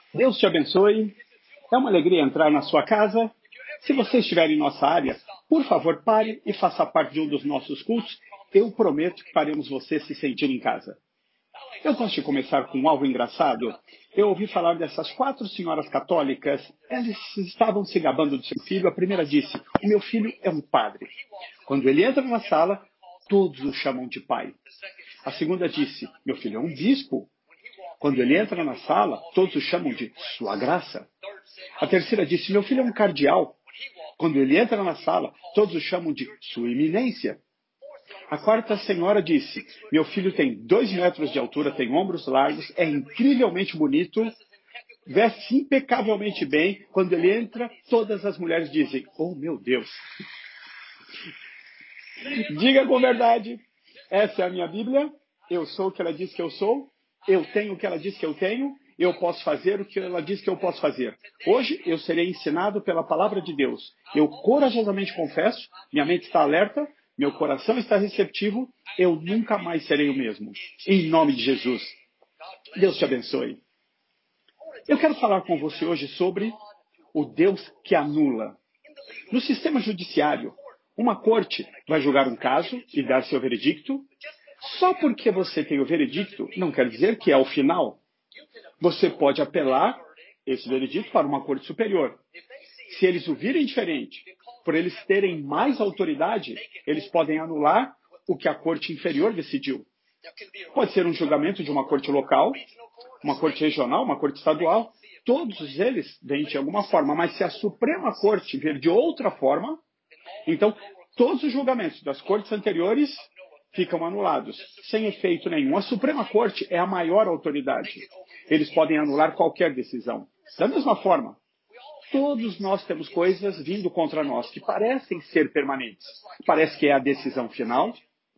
Deus te abençoe. É uma alegria entrar na sua casa. Se você estiver em nossa área, por favor, pare e faça parte de um dos nossos cultos. Eu prometo que faremos você se sentir em casa. Eu gosto de começar com algo engraçado. Eu ouvi falar dessas 4 senhoras católicas. Elas estavam se gabando do seu filho. A primeira disse: "O meu filho é um padre. Quando ele entra na sala, todos o chamam de pai." A segunda disse: "Meu filho é um bispo. Quando ele entra na sala, todos o chamam de Sua Graça." A terceira disse: "Meu filho é um cardeal. Quando ele entra na sala, todos o chamam de Sua Eminência." A quarta senhora disse: "Meu filho tem 2 metros de altura, tem ombros largos, é incrivelmente bonito, veste impecavelmente bem. Quando ele entra, todas as mulheres dizem: Oh, meu Deus." Diga com verdade: essa é a minha Bíblia, eu sou o que ela diz que eu sou, eu tenho o que ela diz que eu tenho, eu posso fazer o que ela diz que eu posso fazer. Hoje eu serei ensinado pela palavra de Deus. Eu corajosamente confesso, minha mente está alerta, meu coração está receptivo, eu nunca mais serei o mesmo. Em nome de Jesus. Deus te abençoe. Eu quero falar com você hoje sobre o Deus que anula. No sistema judiciário, uma corte vai julgar um caso e dar seu veredicto. Só porque você tem o veredicto não quer dizer que é o final. Você pode apelar esse veredicto para uma corte superior. Se eles o virem diferente, por eles terem mais autoridade, eles podem anular o que a corte inferior decidiu. Pode ser um julgamento de uma corte local, uma corte regional, uma corte estadual. Todos eles vêm de alguma forma, mas se a Suprema Corte vir de outra forma, então todos os julgamentos das cortes anteriores ficam anulados, sem efeito nenhum. A Suprema Corte é a maior autoridade. Eles podem anular qualquer decisão. Da mesma forma, todos nós temos coisas vindo contra nós que parecem ser permanentes. Parece que é a decisão final.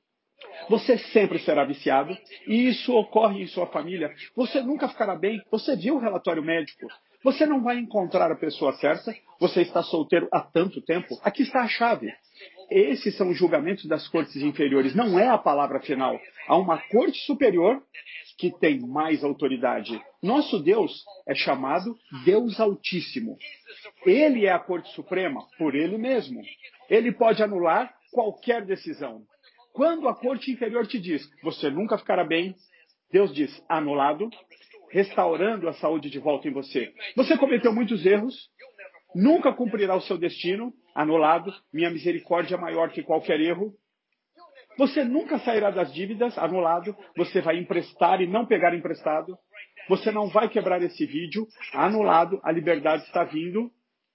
Você sempre será viciado, e isso ocorre em sua família. Você nunca ficará bem. Você viu o relatório médico. Você não vai encontrar a pessoa certa. Você está solteiro há tanto tempo. Aqui está a chave. Esses são os julgamentos das cortes inferiores. Não é a palavra final. Há uma corte superior que tem mais autoridade. Nosso Deus é chamado Deus Altíssimo. Ele é a corte suprema por ele mesmo. Ele pode anular qualquer decisão. Quando a corte inferior te diz: "Você nunca ficará bem", Deus diz: "Anulado", restaurando a saúde de volta em você. Você cometeu muitos erros, nunca cumprirá o seu destino, anulado, minha misericórdia é maior que qualquer erro. Você nunca sairá das dívidas, anulado, você vai emprestar e não pegar emprestado. Você não vai quebrar esse vídeo, anulado, a liberdade está vindo.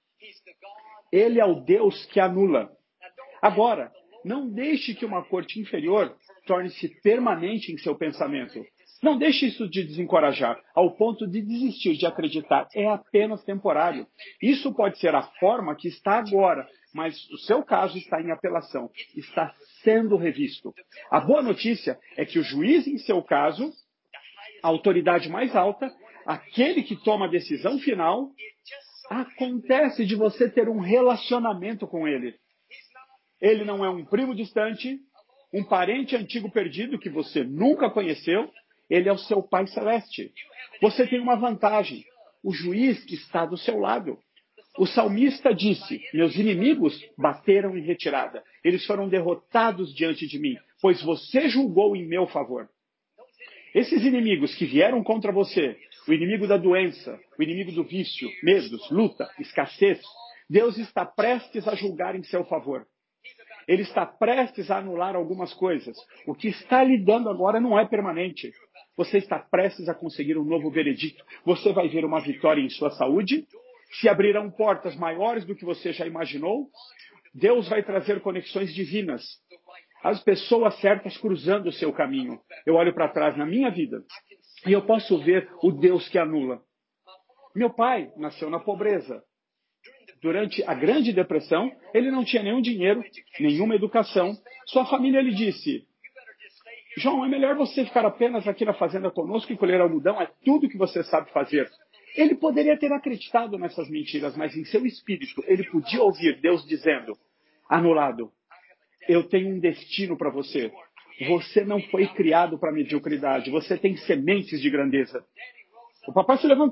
Ele é o Deus que anula. Agora, não deixe que uma corte inferior torne-se permanente em seu pensamento. Não deixe isso de desencorajar, ao ponto de desistir de acreditar. É apenas temporário. Isso pode ser a forma que está agora, mas o seu caso está em apelação, está sendo revisto. A boa notícia é que o juiz em seu caso, a autoridade mais alta, aquele que toma a decisão final, acontece de você ter um relacionamento com ele. Ele não é um primo distante, um parente antigo perdido que você nunca conheceu. Ele é o seu Pai Celeste. Você tem uma vantagem. O juiz está do seu lado. O salmista disse: "Meus inimigos bateram em retirada. Eles foram derrotados diante de mim, pois você julgou em meu favor." Esses inimigos que vieram contra você, o inimigo da doença, o inimigo do vício, medos, luta, escassez, Deus está prestes a julgar em seu favor. Ele está prestes a anular algumas coisas. O que está lhe dando agora não é permanente. Você está prestes a conseguir um novo veredicto. Você vai ver uma vitória em sua saúde. Se abrirão portas maiores do que você já imaginou. Deus vai trazer conexões divinas. As pessoas certas cruzando o seu caminho. Eu olho para trás na minha vida e eu posso ver o Deus que anula. Meu pai nasceu na pobreza. Durante a Grande Depressão, ele não tinha nenhum dinheiro, nenhuma educação. Sua família lhe disse: "João, é melhor você ficar apenas aqui na fazenda conosco e colher algodão, é tudo que você sabe fazer." Ele poderia ter acreditado nessas mentiras, mas em seu espírito ele podia ouvir Deus dizendo: "Anulado, eu tenho um destino para você. Você não foi criado para mediocridade, você tem sementes de grandeza." O papai se levantou,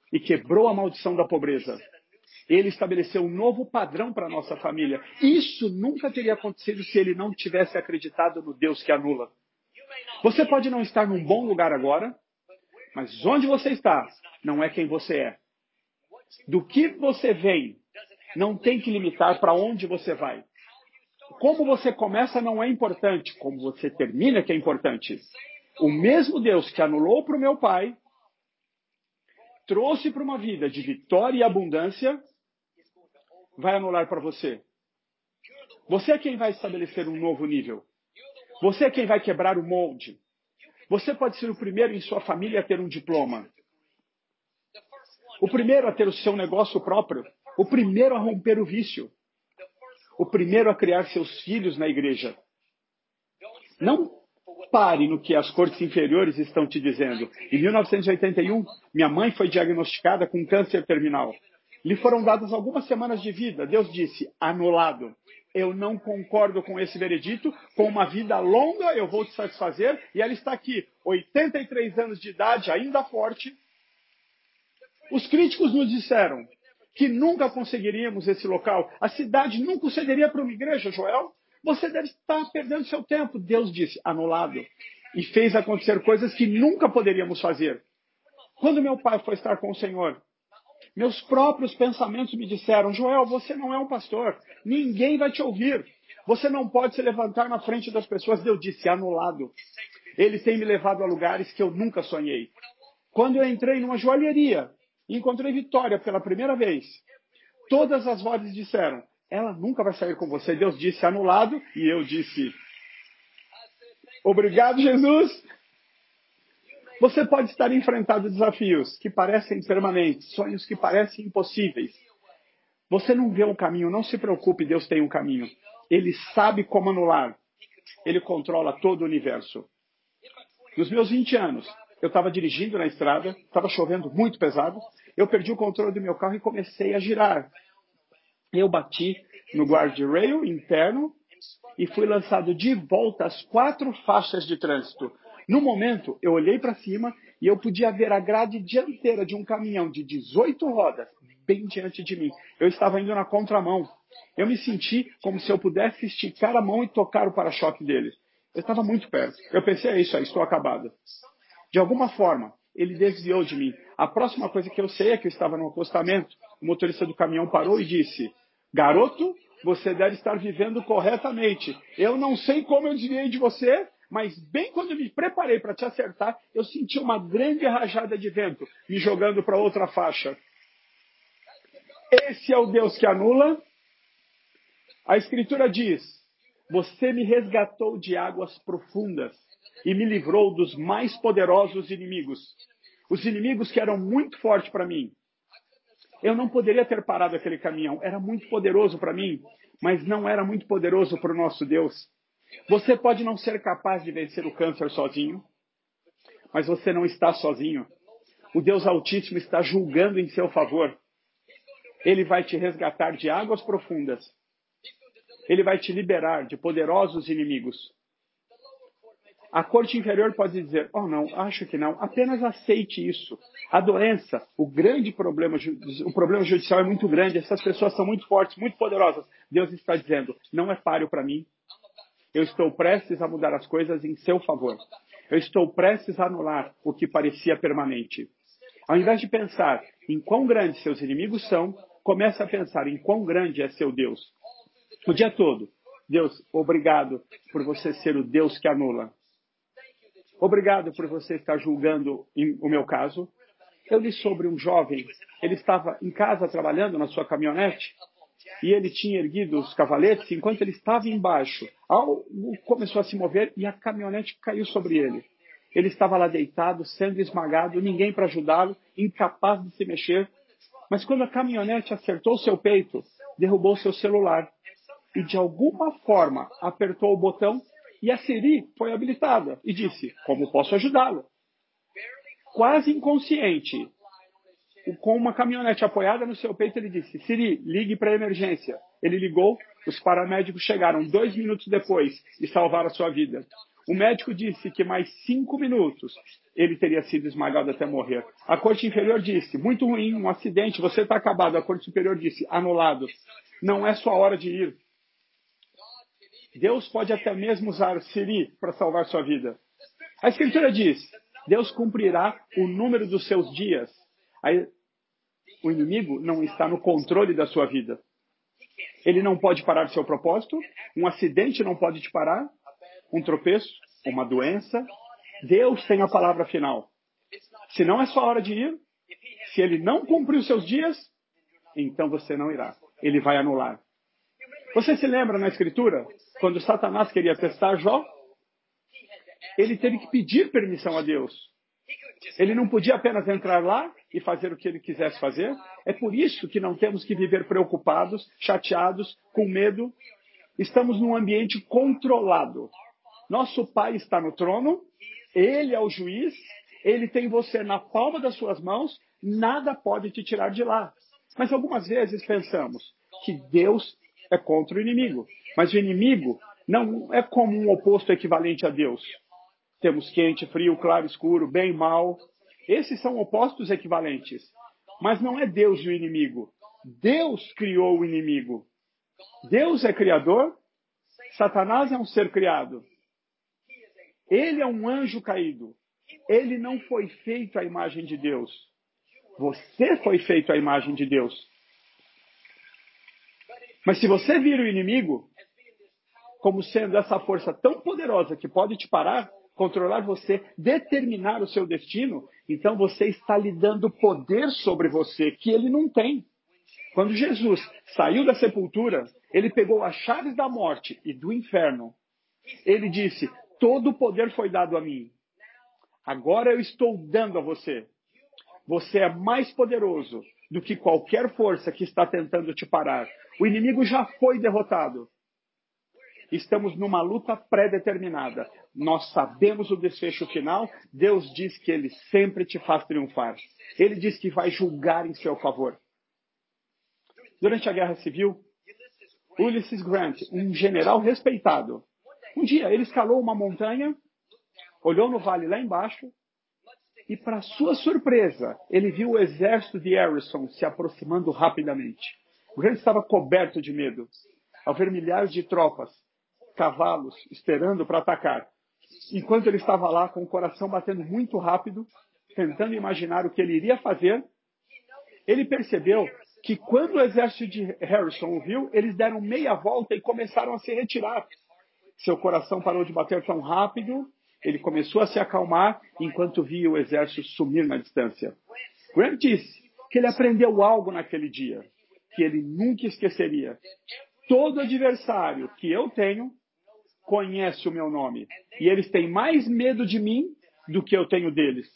e quebrou a maldição da pobreza. Ele estabeleceu um novo padrão para a nossa família. Isso nunca teria acontecido se ele não tivesse acreditado no Deus que anula. Você pode não estar num bom lugar agora, mas onde você está não é quem você é. Do que você vem não tem que limitar para onde você vai. Como você começa não é importante, como você termina que é importante. O mesmo Deus que anulou para o meu pai, trouxe para uma vida de vitória e abundância, vai anular para você. Você é quem vai estabelecer um novo nível. Você é quem vai quebrar o molde. Você pode ser o primeiro em sua família a ter um diploma. O primeiro a ter o seu negócio próprio. O primeiro a romper o vício. O primeiro a criar seus filhos na igreja. Não pare no que as cortes inferiores estão te dizendo. Em 1981, minha mãe foi diagnosticada com câncer terminal. Lhe foram dadas algumas semanas de vida. Deus disse, anulado. Eu não concordo com esse veredito. Com uma vida longa, eu vou te satisfazer. E ela está aqui, 83 anos de idade, ainda forte. Os críticos nos disseram que nunca conseguiríamos esse local. A cidade nunca cederia para uma igreja, Joel. Você deve estar perdendo seu tempo. Deus disse, anulado. E fez acontecer coisas que nunca poderíamos fazer. Quando meu pai foi estar com o Senhor, meus próprios pensamentos me disseram, Joel, você não é um pastor. Ninguém vai te ouvir. Você não pode se levantar na frente das pessoas. Deus disse, anulado. Ele tem me levado a lugares que eu nunca sonhei. Quando eu entrei numa joalheria e encontrei Vitória pela primeira vez, todas as vozes disseram, ela nunca vai sair com você. Deus disse, anulado. E eu disse, obrigado, Jesus. Você pode estar enfrentando desafios que parecem permanentes, sonhos que parecem impossíveis. Você não vê um caminho, não se preocupe, Deus tem um caminho. Ele sabe como anular. Ele controla todo o universo. Nos meus 20 anos, eu estava dirigindo na estrada, estava chovendo muito pesado, eu perdi o controle do meu carro e comecei a girar. Eu bati no guardrail interno e fui lançado de volta às 4 faixas de trânsito. No momento, eu olhei para cima e eu podia ver a grade dianteira de um caminhão de 18 rodas bem diante de mim. Eu estava indo na contramão. Eu me senti como se eu pudesse esticar a mão e tocar o para-choque dele. Eu estava muito perto. Eu pensei, é isso aí, estou acabado. De alguma forma, ele desviou de mim. A próxima coisa que eu sei é que eu estava no acostamento. O motorista do caminhão parou e disse, garoto, você deve estar vivendo corretamente. Eu não sei como eu desviei de você, mas bem quando eu me preparei para te acertar, eu senti uma grande rajada de vento me jogando para outra faixa. Esse é o Deus que anula. A Escritura diz, você me resgatou de águas profundas e me livrou dos mais poderosos inimigos. Os inimigos que eram muito fortes para mim. Eu não poderia ter parado aquele caminhão. Era muito poderoso para mim, mas não era muito poderoso para o nosso Deus. Você pode não ser capaz de vencer o câncer sozinho, mas você não está sozinho. O Deus Altíssimo está julgando em seu favor. Ele vai te resgatar de águas profundas. Ele vai te liberar de poderosos inimigos. A corte inferior pode dizer, oh não, acho que não, apenas aceite isso. A doença, o problema judicial é muito grande, essas pessoas são muito fortes, muito poderosas. Deus está dizendo, não é páreo para mim. Eu estou prestes a mudar as coisas em seu favor. Eu estou prestes a anular o que parecia permanente. Ao invés de pensar em quão grandes seus inimigos são, comece a pensar em quão grande é seu Deus. O dia todo, Deus, obrigado por você ser o Deus que anula. Obrigado por você estar julgando o meu caso. Eu li sobre um jovem, ele estava em casa trabalhando na sua caminhonete e ele tinha erguido os cavaletes enquanto ele estava embaixo. Algo começou a se mover e a caminhonete caiu sobre ele. Ele estava lá deitado, sendo esmagado, ninguém para ajudá-lo, incapaz de se mexer. Mas quando a caminhonete acertou seu peito, derrubou seu celular e de alguma forma apertou o botão e a Siri foi habilitada e disse, como posso ajudá-lo? Quase inconsciente, com uma caminhonete apoiada no seu peito, ele disse, Siri, ligue para a emergência. Ele ligou, os paramédicos chegaram 2 minutos depois e salvaram a sua vida. O médico disse que mais 5 minutos ele teria sido esmagado até morrer. A corte inferior disse, muito ruim, um acidente, você está acabado. A corte superior disse, anulado. Não é sua hora de ir. Deus pode até mesmo usar Siri para salvar sua vida. A Escritura diz, Deus cumprirá o número dos seus dias. Aí, o inimigo não está no controle da sua vida. Ele não pode parar seu propósito, um acidente não pode te parar, um tropeço, uma doença. Deus tem a palavra final. Se não é sua hora de ir, se ele não cumprir os seus dias, então você não irá. Ele vai anular. Você se lembra na Escritura, quando Satanás queria testar Jó? Ele teve que pedir permissão a Deus. Ele não podia apenas entrar lá e fazer o que ele quisesse fazer. É por isso que não temos que viver preocupados, chateados, com medo. Estamos num ambiente controlado. Nosso Pai está no trono, Ele é o juiz, Ele tem você na palma das suas mãos, nada pode te tirar de lá. Mas algumas vezes pensamos que Deus é contra o inimigo. Mas o inimigo não é como um oposto equivalente a Deus. Temos quente, frio, claro, escuro, bem, mal. Esses são opostos equivalentes. Mas não é Deus o inimigo. Deus criou o inimigo. Deus é criador, Satanás é um ser criado. Ele é um anjo caído. Ele não foi feito à imagem de Deus. Você foi feito à imagem de Deus. Mas se você vira o inimigo como sendo essa força tão poderosa que pode te parar, controlar você, determinar o seu destino, então você está lhe dando poder sobre você que ele não tem. Quando Jesus saiu da sepultura, ele pegou as chaves da morte e do inferno. Ele disse, todo o poder foi dado a mim. Agora eu estou dando a você. Você é mais poderoso do que qualquer força que está tentando te parar. O inimigo já foi derrotado. Estamos numa luta pré-determinada. Nós sabemos o desfecho final. Deus diz que Ele sempre te faz triunfar. Ele diz que vai julgar em seu favor. Durante a Guerra Civil, Ulysses Grant, um general respeitado, um dia ele escalou uma montanha, olhou no vale lá embaixo e, para sua surpresa, ele viu o exército de Harrison se aproximando rapidamente. Grant estava coberto de medo, ao ver milhares de tropas, cavalos, esperando para atacar. Enquanto ele estava lá, com o coração batendo muito rápido, tentando imaginar o que ele iria fazer, ele percebeu que quando o exército de Harrison o viu, eles deram meia volta e começaram a se retirar. Seu coração parou de bater tão rápido, ele começou a se acalmar enquanto via o exército sumir na distância. Grant disse que ele aprendeu algo naquele dia, que ele nunca esqueceria. Todo adversário que eu tenho conhece o meu nome, e eles têm mais medo de mim do que eu tenho deles.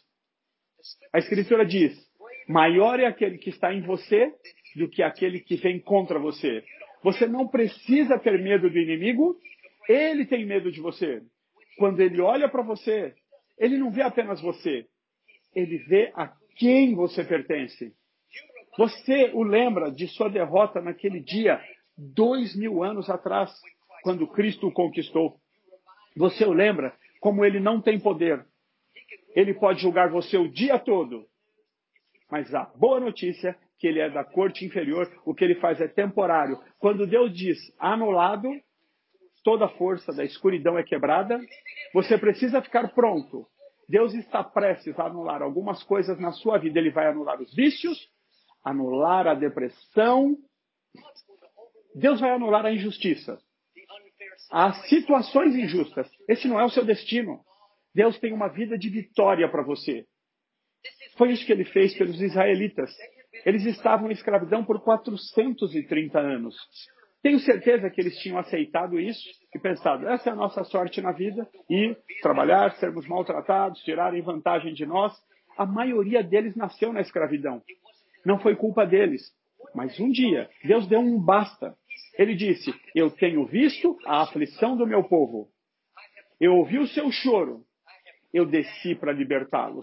A Escritura diz, maior é aquele que está em você do que aquele que vem contra você. Você não precisa ter medo do inimigo, ele tem medo de você. Quando ele olha para você, ele não vê apenas você, ele vê a quem você pertence. Você o lembra de sua derrota naquele dia, 2000 anos atrás, quando Cristo o conquistou. Você o lembra como ele não tem poder. Ele pode julgar você o dia todo. Mas a boa notícia é que ele é da corte inferior, o que ele faz é temporário. Quando Deus diz anulado, toda a força da escuridão é quebrada, você precisa ficar pronto. Deus está prestes a anular algumas coisas na sua vida. Ele vai anular os vícios, anular a depressão. Deus vai anular a injustiça. As situações injustas. Esse não é o seu destino. Deus tem uma vida de vitória para você. Foi isso que ele fez pelos israelitas. Eles estavam em escravidão por 430 anos. Tenho certeza que eles tinham aceitado isso e pensado, essa é a nossa sorte na vida, ir, trabalhar, sermos maltratados, tirarem vantagem de nós. A maioria deles nasceu na escravidão. Não foi culpa deles. Mas um dia, Deus deu um basta. Ele disse, eu tenho visto a aflição do meu povo. Eu ouvi o seu choro. Eu desci para libertá-los.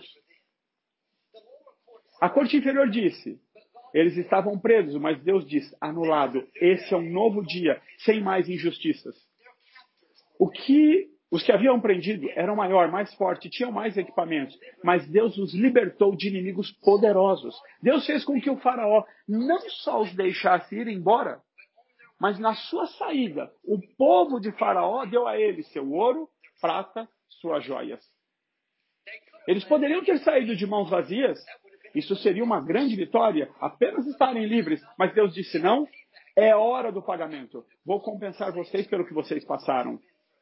A corte inferior disse, eles estavam presos, mas Deus diz, anulado, esse é um novo dia, sem mais injustiças. O que Os que haviam prendido eram maior, mais forte, tinham mais equipamentos, mas Deus os libertou de inimigos poderosos. Deus fez com que o faraó não só os deixasse ir embora, mas na sua saída, o povo de faraó deu a eles seu ouro, prata, suas joias. Eles poderiam ter saído de mãos vazias. Isso seria uma grande vitória, apenas estarem livres. Mas Deus disse, não, é hora do pagamento. Vou compensar vocês pelo que vocês passaram.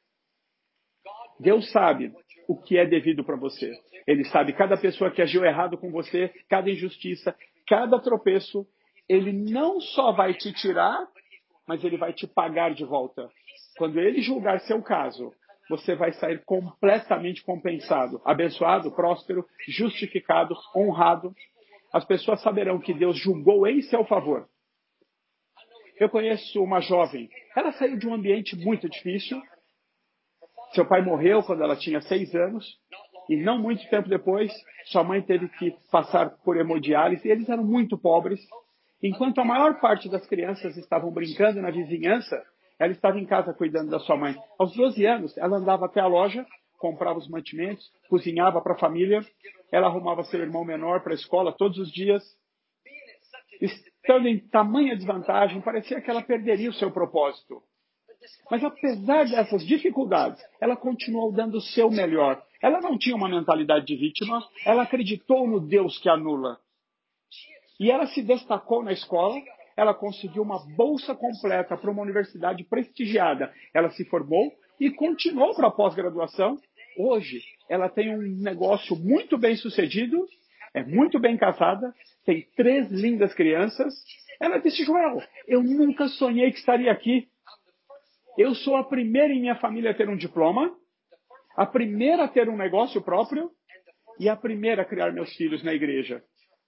Deus sabe o que é devido para você. Ele sabe cada pessoa que agiu errado com você, cada injustiça, cada tropeço. Ele não só vai te tirar, mas ele vai te pagar de volta. Quando ele julgar seu caso, você vai sair completamente compensado, abençoado, próspero, justificado, honrado. As pessoas saberão que Deus julgou em seu favor. Eu conheço uma jovem. Ela saiu de um ambiente muito difícil. Seu pai morreu quando ela tinha 6 anos. E não muito tempo depois, sua mãe teve que passar por hemodiálise. E eles eram muito pobres. Enquanto a maior parte das crianças estavam brincando na vizinhança, ela estava em casa cuidando da sua mãe. Aos 12 anos, ela andava até a loja, comprava os mantimentos, cozinhava para a família. Ela arrumava seu irmão menor para a escola todos os dias. Estando em tamanha desvantagem, parecia que ela perderia o seu propósito. Mas apesar dessas dificuldades, ela continuou dando o seu melhor. Ela não tinha uma mentalidade de vítima, ela acreditou no Deus que anula. E ela se destacou na escola, ela conseguiu uma bolsa completa para uma universidade prestigiada. Ela se formou e continuou para a pós-graduação. Hoje, ela tem um negócio muito bem sucedido, é muito bem casada, tem 3 lindas crianças. Ela disse, Joel, eu nunca sonhei que estaria aqui. Eu sou a primeira em minha família a ter um diploma, a primeira a ter um negócio próprio e a primeira a criar meus filhos na igreja.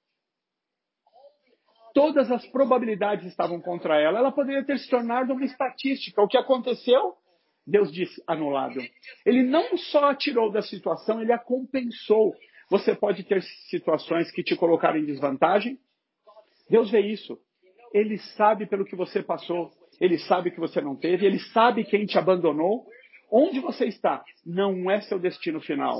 Todas as probabilidades estavam contra ela. Ela poderia ter se tornado uma estatística. O que aconteceu? Deus disse, anulado. Ele não só a tirou da situação, ele a compensou. Você pode ter situações que te colocaram em desvantagem. Deus vê isso. Ele sabe pelo que você passou. Ele sabe que você não teve. Ele sabe quem te abandonou. Onde você está não é seu destino final.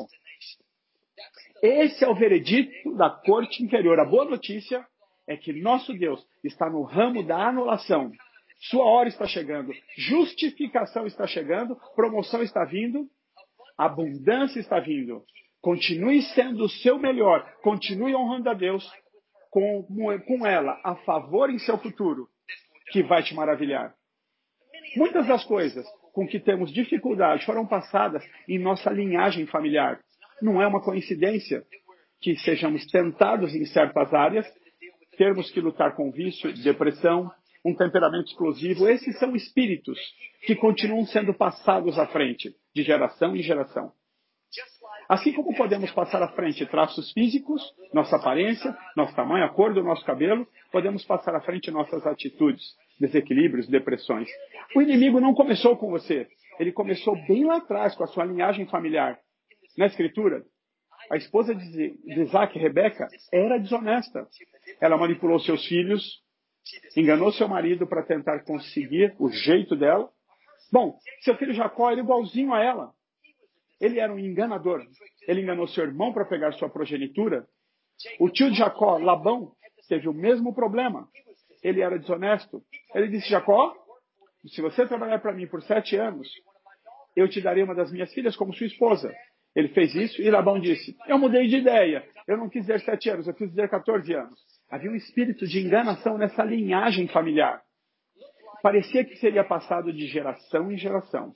Esse é o veredito da corte inferior. A boa notícia é que nosso Deus está no ramo da anulação. Sua hora está chegando, justificação está chegando, promoção está vindo, abundância está vindo. Continue sendo o seu melhor, continue honrando a Deus com ela a favor em seu futuro, que vai te maravilhar. Muitas das coisas com que temos dificuldade foram passadas em nossa linhagem familiar. Não é uma coincidência que sejamos tentados em certas áreas, termos que lutar com vício, depressão, um temperamento explosivo. Esses são espíritos que continuam sendo passados à frente, de geração em geração. Assim como podemos passar à frente traços físicos, nossa aparência, nosso tamanho, a cor do nosso cabelo, podemos passar à frente nossas atitudes, desequilíbrios, depressões. O inimigo não começou com você. Ele começou bem lá atrás, com a sua linhagem familiar. Na Escritura, a esposa de Isaac, Rebeca, era desonesta. Ela manipulou seus filhos, enganou seu marido para tentar conseguir o jeito dela. Bom, seu filho Jacó era igualzinho a ela. Ele era um enganador. Ele enganou seu irmão para pegar sua progenitura. O tio de Jacó, Labão, teve o mesmo problema. Ele era desonesto. Ele disse, Jacó, se você trabalhar para mim por 7 anos, eu te darei uma das minhas filhas como sua esposa. Ele fez isso e Labão disse, eu mudei de ideia. Eu não quis dizer 7 anos, eu quis dizer 14 anos. Havia um espírito de enganação nessa linhagem familiar. Parecia que seria passado de geração em geração.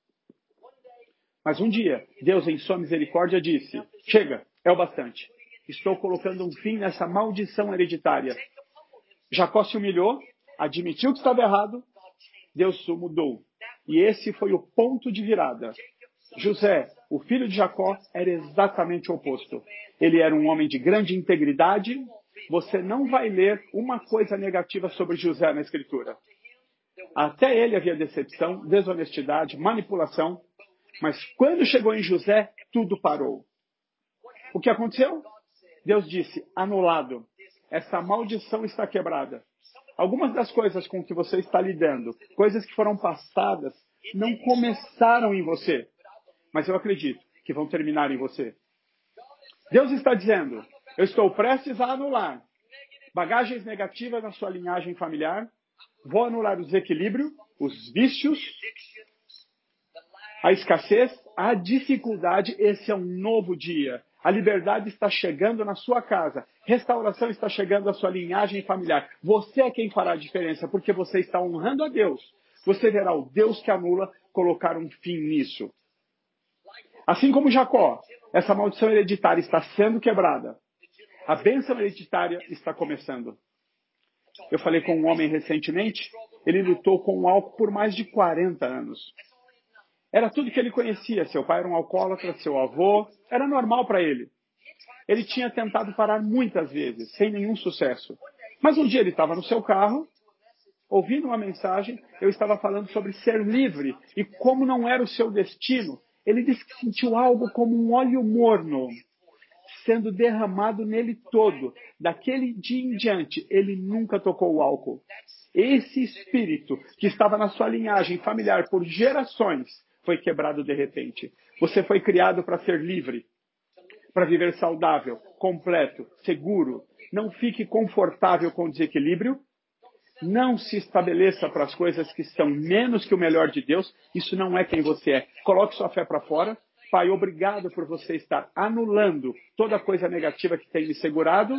Mas um dia, Deus, em sua misericórdia, disse, chega, é o bastante. Estou colocando um fim nessa maldição hereditária. Jacó se humilhou, admitiu que estava errado, Deus o mudou. E esse foi o ponto de virada. José, o filho de Jacó, era exatamente o oposto. Ele era um homem de grande integridade. Você não vai ler uma coisa negativa sobre José na Escritura. Até ele havia decepção, desonestidade, manipulação. Mas quando chegou em José, tudo parou. O que aconteceu? Deus disse, anulado. Essa maldição está quebrada. Algumas das coisas com que você está lidando, coisas que foram passadas, não começaram em você. mas eu acredito que vão terminar em você. Deus está dizendo, eu estou prestes a anular bagagens negativas na sua linhagem familiar, vou anular o desequilíbrio, os vícios, a escassez, a dificuldade. Esse é um novo dia. A liberdade está chegando na sua casa. Restauração está chegando à sua linhagem familiar. Você é quem fará a diferença, porque você está honrando a Deus. Você verá o Deus que anula colocar um fim nisso. Assim como Jacó, essa maldição hereditária está sendo quebrada. A bênção hereditária está começando. Eu falei com um homem recentemente, ele lutou com o álcool por mais de 40 anos. Era tudo que ele conhecia. Seu pai era um alcoólatra, seu avô, era normal para ele. Ele tinha tentado parar muitas vezes, sem nenhum sucesso. Mas um dia ele estava no seu carro, ouvindo uma mensagem, eu estava falando sobre ser livre e como não era o seu destino. Ele disse que sentiu algo como um óleo morno sendo derramado nele todo. Daquele dia em diante, ele nunca tocou o álcool. Esse espírito que estava na sua linhagem familiar por gerações foi quebrado de repente. Você foi criado para ser livre, para viver saudável, completo, seguro. Não fique confortável com o desequilíbrio. Não se estabeleça para as coisas que são menos que o melhor de Deus. Isso não é quem você é. Coloque sua fé para fora. Pai, obrigado por você estar anulando toda coisa negativa que tem me segurado.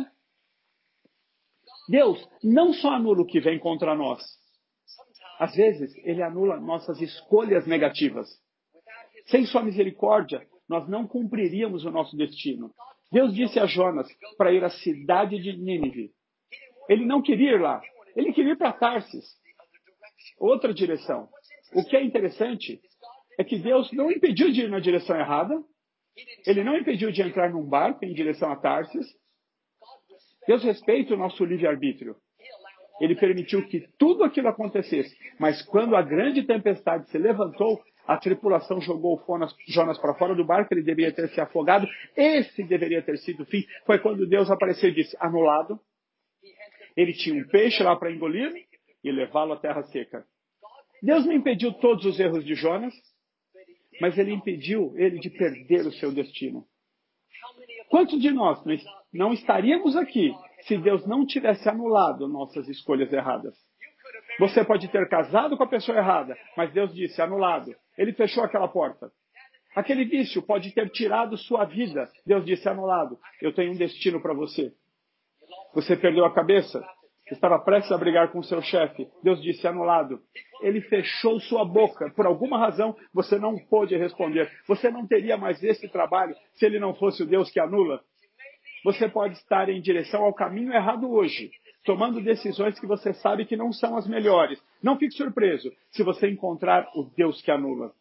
Deus não só anula o que vem contra nós. Às vezes, Ele anula nossas escolhas negativas. Sem sua misericórdia, nós não cumpriríamos o nosso destino. Deus disse a Jonas para ir à cidade de Nínive. Ele não queria ir lá. Ele queria ir para Tarsis. Outra direção. O que é interessante é que Deus não impediu de ir na direção errada. Ele não impediu de entrar num barco em direção a Tarsis. Deus respeita o nosso livre-arbítrio. Ele permitiu que tudo aquilo acontecesse. Mas quando a grande tempestade se levantou, a tripulação jogou Jonas para fora do barco, ele deveria ter se afogado. Esse deveria ter sido o fim. Foi quando Deus apareceu e disse, anulado. Ele tinha um peixe lá para engolir e levá-lo à terra seca. Deus não impediu todos os erros de Jonas, mas ele impediu ele de perder o seu destino. Quantos de nós não estaríamos aqui se Deus não tivesse anulado nossas escolhas erradas? Você pode ter casado com a pessoa errada, mas Deus disse, anulado. Ele fechou aquela porta. Aquele vício pode ter tirado sua vida. Deus disse, anulado. Eu tenho um destino para você. Você perdeu a cabeça? Estava prestes a brigar com seu chefe. Deus disse, anulado. Ele fechou sua boca. Por alguma razão, você não pôde responder. Você não teria mais esse trabalho se ele não fosse o Deus que anula. Você pode estar em direção ao caminho errado hoje, tomando decisões que você sabe que não são as melhores. Não fique surpreso se você encontrar o Deus que anula.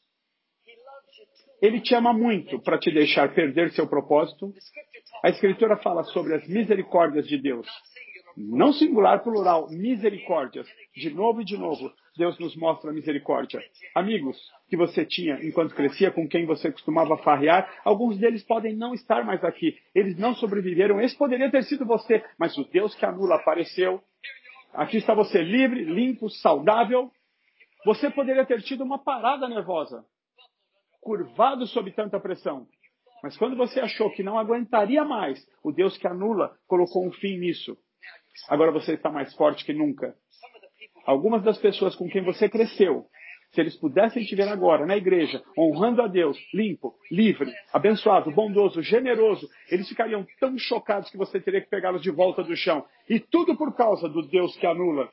Ele te ama muito para te deixar perder seu propósito. A Escritura fala sobre as misericórdias de Deus. Não singular, plural, misericórdias. De novo e de novo, Deus nos mostra a misericórdia. Amigos que você tinha enquanto crescia, com quem você costumava farrear, alguns deles podem não estar mais aqui. Eles não sobreviveram. Esse poderia ter sido você, mas o Deus que anula apareceu. Aqui está você livre, limpo, saudável. Você poderia ter tido uma parada nervosa, curvado sob tanta pressão. Mas quando você achou que não aguentaria mais, o Deus que anula colocou um fim nisso. Agora você está mais forte que nunca. Algumas das pessoas com quem você cresceu, se eles pudessem te ver agora na igreja, honrando a Deus, limpo, livre, abençoado, bondoso, generoso, eles ficariam tão chocados que você teria que pegá-los de volta do chão. E tudo por causa do Deus que anula.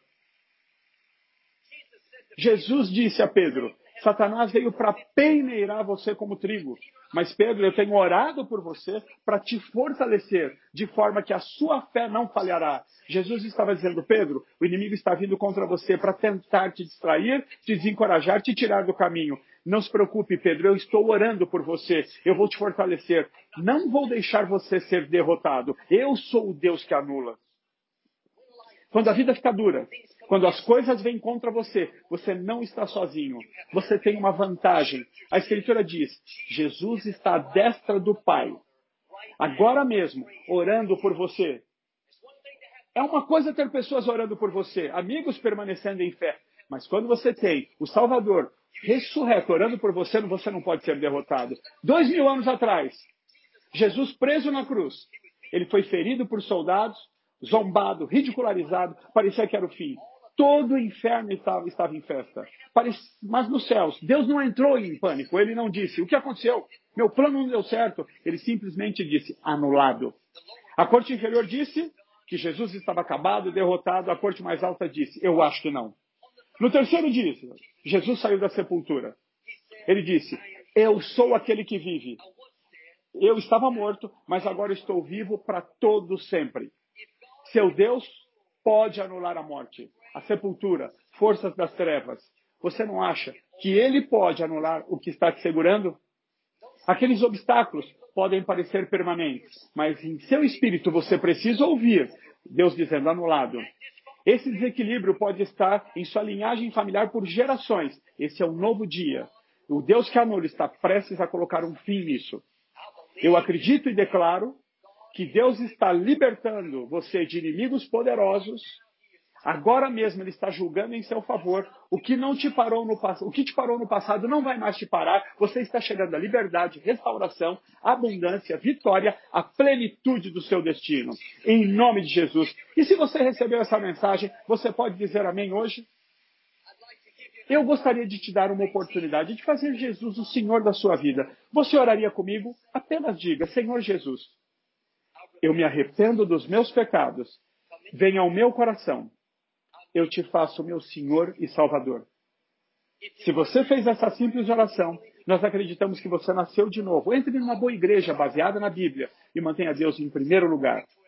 Jesus disse a Pedro, Satanás veio para peneirar você como trigo. Mas Pedro, eu tenho orado por você para te fortalecer, de forma que a sua fé não falhará. Jesus estava dizendo, Pedro, o inimigo está vindo contra você para tentar te distrair, te desencorajar, te tirar do caminho. Não se preocupe, Pedro, eu estou orando por você. Eu vou te fortalecer. Não vou deixar você ser derrotado. Eu sou o Deus que anula. Quando a vida fica dura, quando as coisas vêm contra você, você não está sozinho. Você tem uma vantagem. A Escritura diz, Jesus está à destra do Pai, agora mesmo, orando por você. É uma coisa ter pessoas orando por você, amigos permanecendo em fé. Mas quando você tem o Salvador ressurreto orando por você, você não pode ser derrotado. 2000 anos atrás, Jesus preso na cruz, ele foi ferido por soldados, zombado, ridicularizado, parecia que era o fim. Todo o inferno estava em festa. Mas nos céus, Deus não entrou em pânico, ele não disse, o que aconteceu? Meu plano não deu certo. Ele simplesmente disse, anulado. A corte inferior disse que Jesus estava acabado, derrotado. A corte mais alta disse, eu acho que não. No terceiro dia, Jesus saiu da sepultura. Ele disse, eu sou aquele que vive. Eu estava morto, mas agora estou vivo para todo sempre. Seu Deus pode anular a morte, a sepultura, forças das trevas. Você não acha que ele pode anular o que está te segurando? Aqueles obstáculos podem parecer permanentes, mas em seu espírito você precisa ouvir Deus dizendo anulado. Esse desequilíbrio pode estar em sua linhagem familiar por gerações. Esse é um novo dia. O Deus que anula está prestes a colocar um fim nisso. Eu acredito e declaro que Deus está libertando você de inimigos poderosos. Agora mesmo Ele está julgando em seu favor. O que te parou no passado não vai mais te parar. Você está chegando à liberdade, restauração, abundância, vitória, a plenitude do seu destino. Em nome de Jesus. E se você recebeu essa mensagem, você pode dizer amém hoje? Eu gostaria de te dar uma oportunidade de fazer Jesus o Senhor da sua vida. Você oraria comigo? Apenas diga, Senhor Jesus, eu me arrependo dos meus pecados. Venha ao meu coração. Eu te faço meu Senhor e Salvador. Se você fez essa simples oração, nós acreditamos que você nasceu de novo. Entre numa boa igreja baseada na Bíblia e mantenha Deus em primeiro lugar.